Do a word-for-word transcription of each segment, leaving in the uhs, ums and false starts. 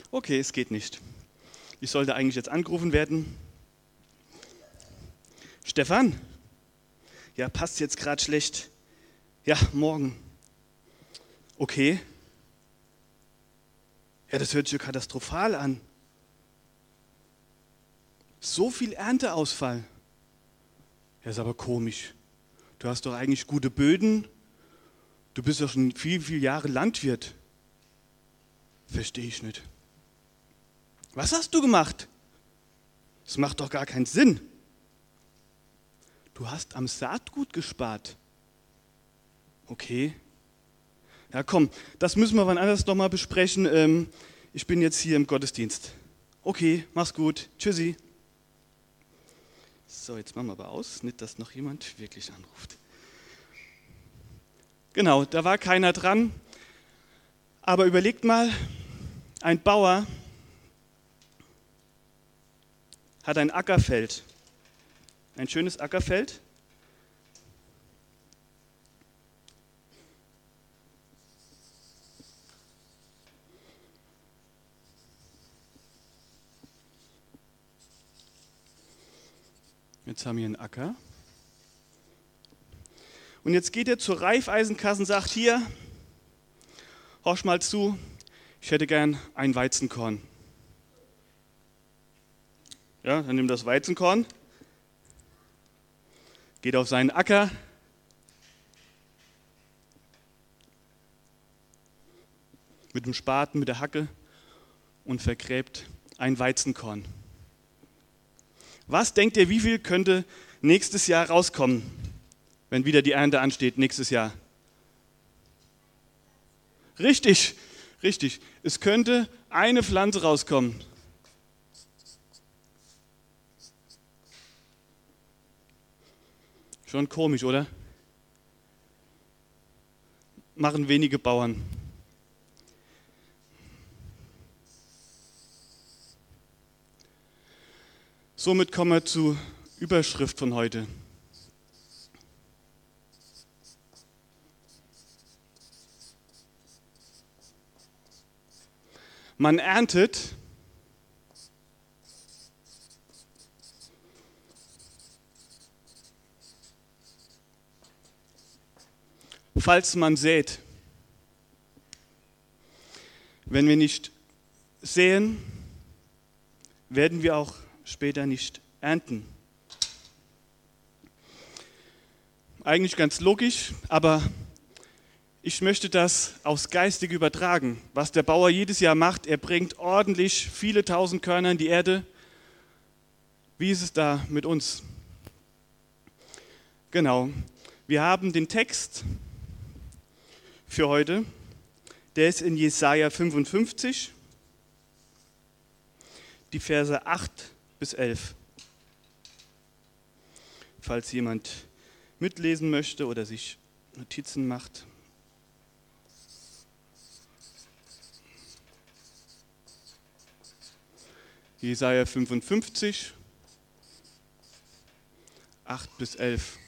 Okay, es geht nicht. Ich sollte eigentlich jetzt angerufen werden. Stefan? Ja, passt jetzt gerade schlecht. Ja, morgen. Okay. Ja, das hört sich ja katastrophal an. So viel Ernteausfall. Ja, ist aber komisch. Du hast doch eigentlich gute Böden. Du bist doch schon viele, viele Jahre Landwirt. Verstehe ich nicht. Was hast du gemacht? Das macht doch gar keinen Sinn. Du hast am Saatgut gespart. Okay. Ja, komm, das müssen wir wann anders noch mal besprechen. Ähm, ich bin jetzt hier im Gottesdienst. Okay, mach's gut. Tschüssi. So, jetzt machen wir aber aus, nicht, dass noch jemand wirklich anruft. Genau, da war keiner dran. Aber überlegt mal, ein Bauer hat ein Ackerfeld, ein schönes Ackerfeld. Jetzt haben wir einen Acker. Und jetzt geht er zur Raiffeisenkasse und sagt, hier, horch mal zu, ich hätte gern ein Weizenkorn. Ja, dann nimmt das Weizenkorn, geht auf seinen Acker, mit dem Spaten, mit der Hacke und vergräbt ein Weizenkorn. Was denkt ihr, wie viel könnte nächstes Jahr rauskommen, wenn wieder die Ernte ansteht, nächstes Jahr? Richtig, richtig. Es könnte eine Pflanze rauskommen. Schon komisch, oder? Machen wenige Bauern. Somit kommen wir zur Überschrift von heute. Man erntet, falls man sät. Wenn wir nicht säen, werden wir auch später nicht ernten. Eigentlich ganz logisch, aber ich möchte das aufs Geistige übertragen. Was der Bauer jedes Jahr macht, er bringt ordentlich viele tausend Körner in die Erde. Wie ist es da mit uns? Genau, wir haben den Text für heute, der ist in Jesaja fünfundfünfzig, die Verse acht bis elf. Falls jemand mitlesen möchte oder sich Notizen macht. Jesaja fünfundfünfzig, acht bis elf.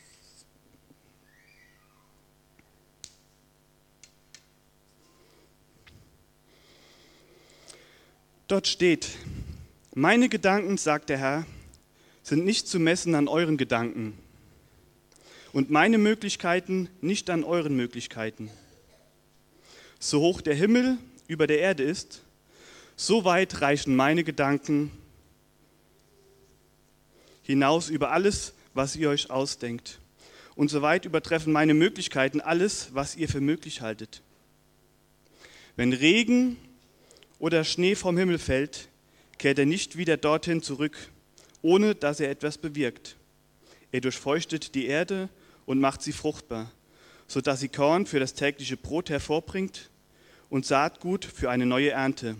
Dort steht: Meine Gedanken, sagt der Herr, sind nicht zu messen an euren Gedanken und meine Möglichkeiten nicht an euren Möglichkeiten. So hoch der Himmel über der Erde ist, so weit reichen meine Gedanken hinaus über alles, was ihr euch ausdenkt. Und so weit übertreffen meine Möglichkeiten alles, was ihr für möglich haltet. Wenn Regen oder Schnee vom Himmel fällt, kehrt er nicht wieder dorthin zurück, ohne dass er etwas bewirkt. Er durchfeuchtet die Erde und macht sie fruchtbar, sodass sie Korn für das tägliche Brot hervorbringt und Saatgut für eine neue Ernte.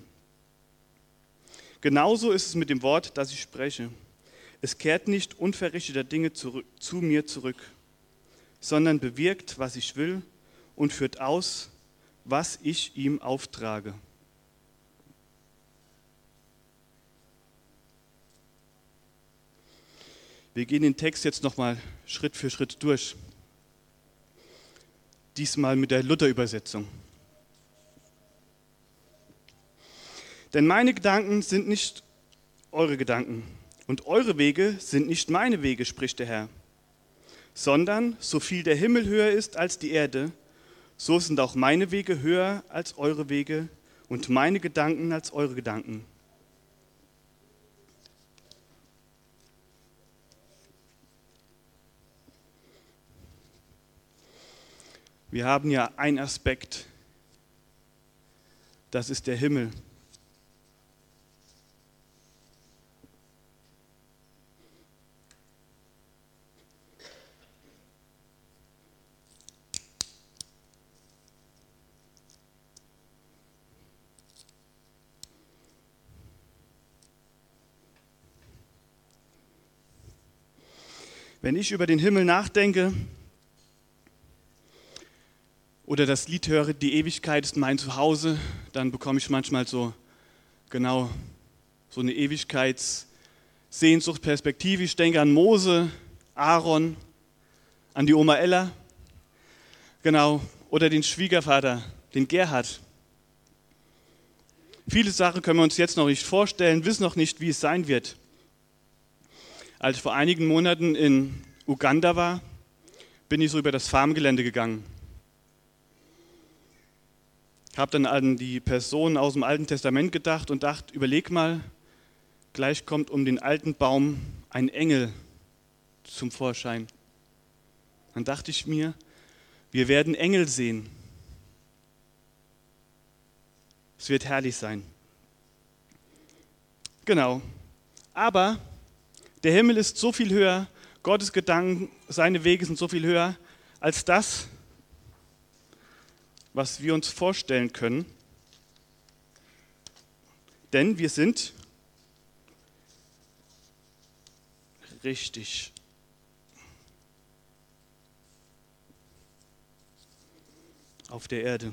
Genauso ist es mit dem Wort, das ich spreche. Es kehrt nicht unverrichteter Dinge zurück, zu mir zurück, sondern bewirkt, was ich will und führt aus, was ich ihm auftrage. Wir gehen den Text jetzt nochmal Schritt für Schritt durch. Diesmal mit der Luther-Übersetzung. Denn meine Gedanken sind nicht eure Gedanken und eure Wege sind nicht meine Wege, spricht der Herr. Sondern so viel der Himmel höher ist als die Erde, so sind auch meine Wege höher als eure Wege und meine Gedanken als eure Gedanken. Wir haben ja einen Aspekt, das ist der Himmel. Wenn ich über den Himmel nachdenke oder das Lied höre, die Ewigkeit ist mein Zuhause, dann bekomme ich manchmal so, genau, so eine Ewigkeitssehnsucht, Perspektive. Ich denke an Mose, Aaron, an die Oma Ella, genau, oder den Schwiegervater, den Gerhard. Viele Sachen können wir uns jetzt noch nicht vorstellen, wissen noch nicht, wie es sein wird. Als ich vor einigen Monaten in Uganda war, bin ich so über das Farmgelände gegangen. Ich habe dann an die Personen aus dem Alten Testament gedacht und dachte, überleg mal, gleich kommt um den alten Baum ein Engel zum Vorschein. Dann dachte ich mir, wir werden Engel sehen. Es wird herrlich sein. Genau. Aber der Himmel ist so viel höher, Gottes Gedanken, seine Wege sind so viel höher als das, was wir uns vorstellen können. Denn wir sind richtig auf der Erde.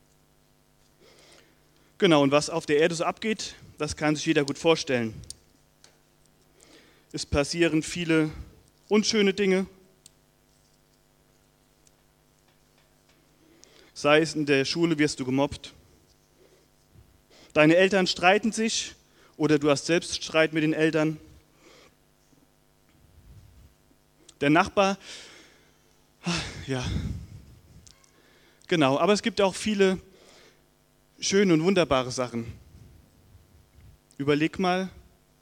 Genau, und was auf der Erde so abgeht, das kann sich jeder gut vorstellen. Es passieren viele unschöne Dinge, sei es in der Schule wirst du gemobbt, deine Eltern streiten sich oder du hast selbst Streit mit den Eltern, der Nachbar, ja, genau, aber es gibt auch viele schöne und wunderbare Sachen. Überleg mal,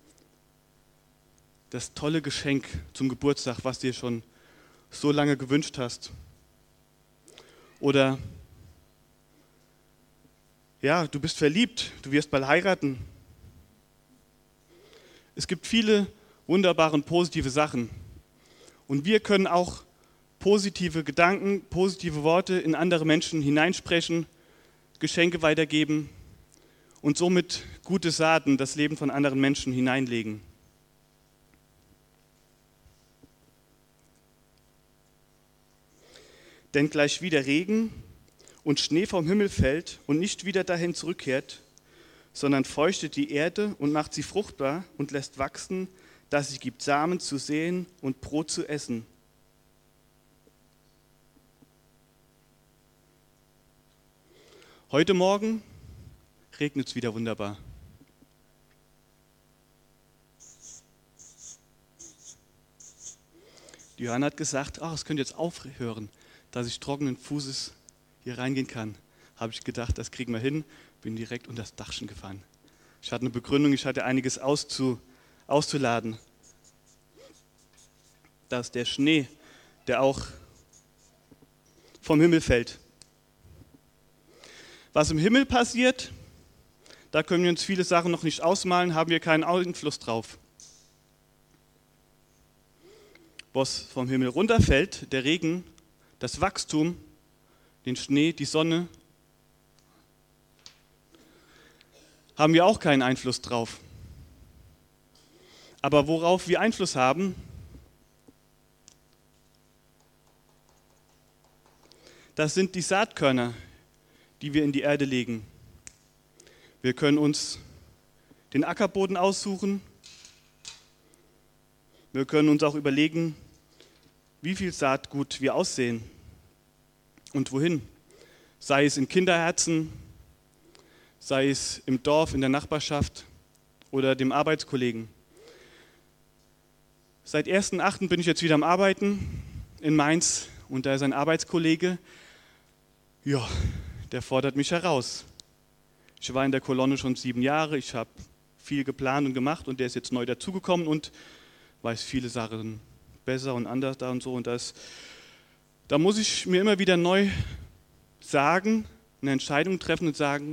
das tolle Geschenk zum Geburtstag, was dir schon so lange gewünscht hast. Oder, ja, du bist verliebt, du wirst bald heiraten. Es gibt viele wunderbare und positive Sachen. Und wir können auch positive Gedanken, positive Worte in andere Menschen hineinsprechen, Geschenke weitergeben und somit gute Saaten in das Leben von anderen Menschen hineinlegen. Denn gleich wie der Regen und Schnee vom Himmel fällt und nicht wieder dahin zurückkehrt, sondern feuchtet die Erde und macht sie fruchtbar und lässt wachsen, dass sie gibt Samen zu säen und Brot zu essen. Heute Morgen regnet es wieder wunderbar. Die Johanna hat gesagt, ach, es könnte jetzt aufhören, dass ich trockenen Fußes hier reingehen kann. Habe ich gedacht, das kriegen wir hin, bin direkt unter das Dachchen gefahren. Ich hatte eine Begründung, ich hatte einiges auszu, auszuladen. Dass der Schnee, der auch vom Himmel fällt. Was im Himmel passiert, da können wir uns viele Sachen noch nicht ausmalen, haben wir keinen Einfluss drauf. Was vom Himmel runterfällt, der Regen, das Wachstum, den Schnee, die Sonne, haben wir auch keinen Einfluss drauf. Aber worauf wir Einfluss haben, das sind die Saatkörner, die wir in die Erde legen. Wir können uns den Ackerboden aussuchen. Wir können uns auch überlegen, wie viel Saatgut wir aussehen und wohin. Sei es in Kinderherzen, sei es im Dorf, in der Nachbarschaft oder dem Arbeitskollegen. Seit ersten achten bin ich jetzt wieder am Arbeiten in Mainz und da ist ein Arbeitskollege, ja, der fordert mich heraus. Ich war in der Kolonne schon sieben Jahre, ich habe viel geplant und gemacht und der ist jetzt neu dazugekommen und weiß viele Sachen besser und anders da und so. Und das, da muss ich mir immer wieder neu sagen, eine Entscheidung treffen und sagen,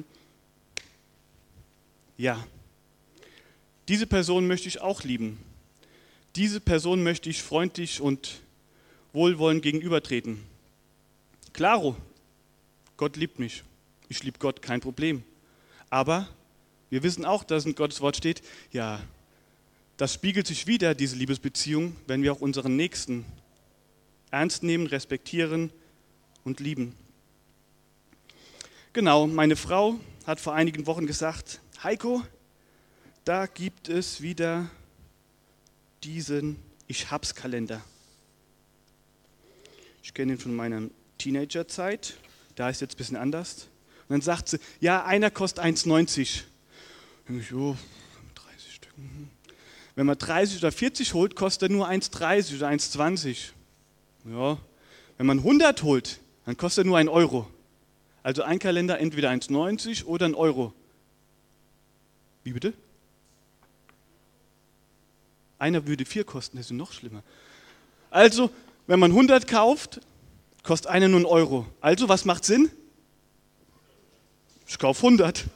ja, diese Person möchte ich auch lieben. Diese Person möchte ich freundlich und wohlwollend gegenübertreten. Klaro, Gott liebt mich. Ich liebe Gott, kein Problem. Aber wir wissen auch, dass in Gottes Wort steht, ja, das spiegelt sich wieder, diese Liebesbeziehung, wenn wir auch unseren Nächsten ernst nehmen, respektieren und lieben. Genau, meine Frau hat vor einigen Wochen gesagt, Heiko, da gibt es wieder diesen Ich-Hab's-Kalender. Ich kenne ihn von meiner Teenagerzeit, da ist jetzt ein bisschen anders. Und dann sagt sie, ja, einer kostet eins neunzig. Dann denke ich, oh, dreißig Stück. Wenn man dreißig oder vierzig holt, kostet er nur eins dreißig oder eins zwanzig. Ja, wenn man hundert holt, dann kostet er nur ein Euro. Also ein Kalender entweder eins neunzig oder ein Euro. Wie bitte? Einer würde vier kosten, das ist noch schlimmer. Also, wenn man hundert kauft, kostet einer nur einen Euro. Also, was macht Sinn? Ich kaufe hundert.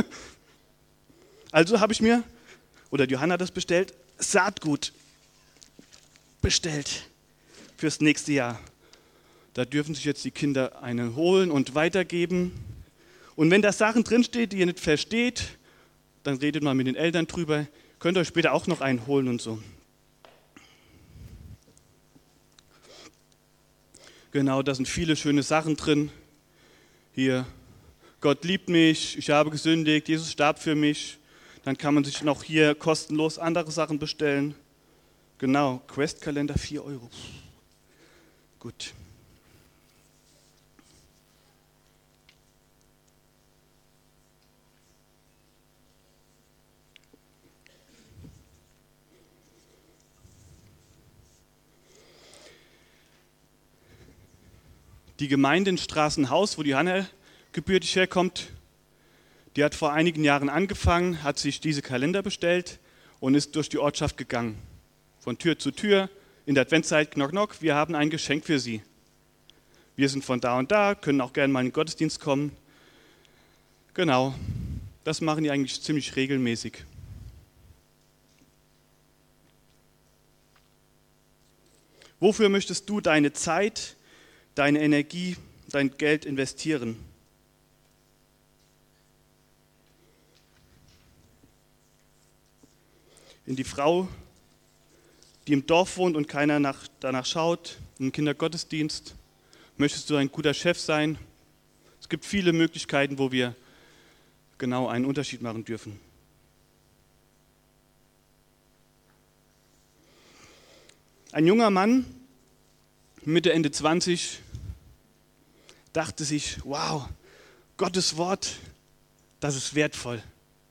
Also habe ich mir, oder Johanna hat das bestellt, Saatgut bestellt fürs nächste Jahr. Da dürfen sich jetzt die Kinder einen holen und weitergeben. Und wenn da Sachen drinsteht, die ihr nicht versteht, dann redet mal mit den Eltern drüber. Könnt ihr euch später auch noch einen holen und so. Genau, da sind viele schöne Sachen drin. Hier, Gott liebt mich, ich habe gesündigt, Jesus starb für mich. Dann kann man sich noch hier kostenlos andere Sachen bestellen. Genau, Questkalender, vier Euro. Gut. Die Gemeinde in Straßenhaus, wo die Hanna gebürtig herkommt, die hat vor einigen Jahren angefangen, hat sich diese Kalender bestellt und ist durch die Ortschaft gegangen. Von Tür zu Tür, in der Adventszeit, knock knock, wir haben ein Geschenk für Sie. Wir sind von da und da, können auch gerne mal in den Gottesdienst kommen. Genau, das machen die eigentlich ziemlich regelmäßig. Wofür möchtest du deine Zeit, deine Energie, dein Geld investieren? In die Frau, die im Dorf wohnt und keiner nach, danach schaut, im Kindergottesdienst? Möchtest du ein guter Chef sein? Es gibt viele Möglichkeiten, wo wir genau einen Unterschied machen dürfen. Ein junger Mann, Mitte, Ende zwanzig, dachte sich, wow, Gottes Wort, das ist wertvoll.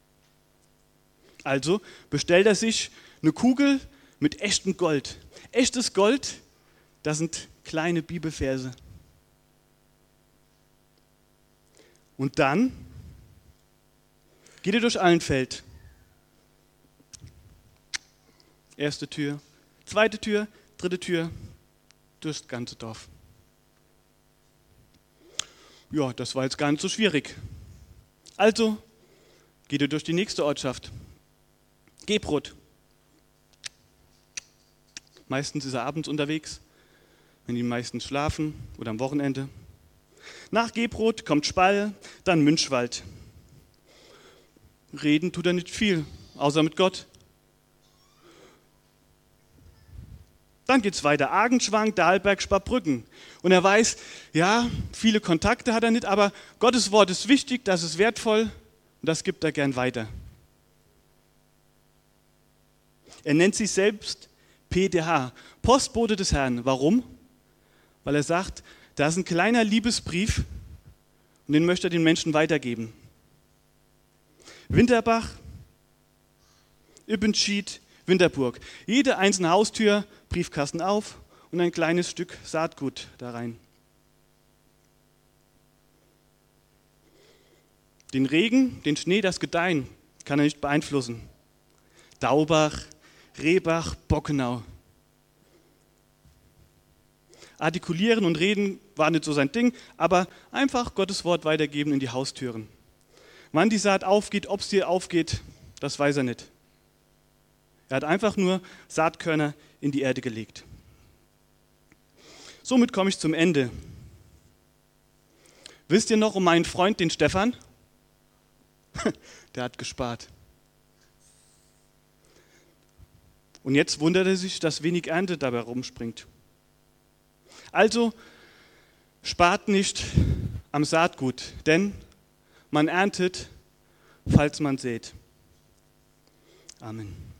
Also bestellt er sich eine Kugel mit echtem Gold. Echtes Gold, das sind kleine Bibelverse. Und dann geht er durch Allenfeld. Erste Tür, zweite Tür, dritte Tür, durchs ganze Dorf. Ja, das war jetzt gar nicht so schwierig. Also geht er durch die nächste Ortschaft. Gebrot. Meistens ist er abends unterwegs, wenn die meisten schlafen oder am Wochenende. Nach Gebrot kommt Spall, dann Münchwald. Reden tut er nicht viel, außer mit Gott. Dann geht es weiter, Argenschwang, Dahlberg, Sparbrücken. Und er weiß, ja, viele Kontakte hat er nicht, aber Gottes Wort ist wichtig, das ist wertvoll und das gibt er gern weiter. Er nennt sich selbst P D H, Postbote des Herrn. Warum? Weil er sagt, da ist ein kleiner Liebesbrief und den möchte er den Menschen weitergeben. Winterbach, Üppenschied, Winterburg. Jede einzelne Haustür, Briefkasten auf und ein kleines Stück Saatgut da rein. Den Regen, den Schnee, das Gedeihen kann er nicht beeinflussen. Daubach, Rehbach, Bockenau. Artikulieren und reden war nicht so sein Ding, aber einfach Gottes Wort weitergeben in die Haustüren. Wann die Saat aufgeht, ob sie aufgeht, das weiß er nicht. Er hat einfach nur Saatkörner in die Erde gelegt. Somit komme ich zum Ende. Wisst ihr noch um meinen Freund, den Stefan? Der hat gespart. Und jetzt wundert er sich, dass wenig Ernte dabei rumspringt. Also spart nicht am Saatgut, denn man erntet, falls man sät. Amen.